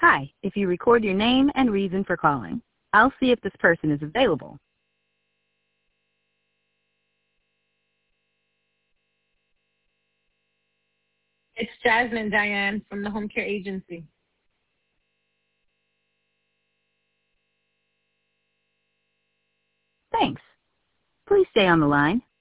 Hi, if you record your name and reason for calling, I'll see if this person is available. It's Jasmine Diane from the Home Care Agency. Thanks. Please stay on the line.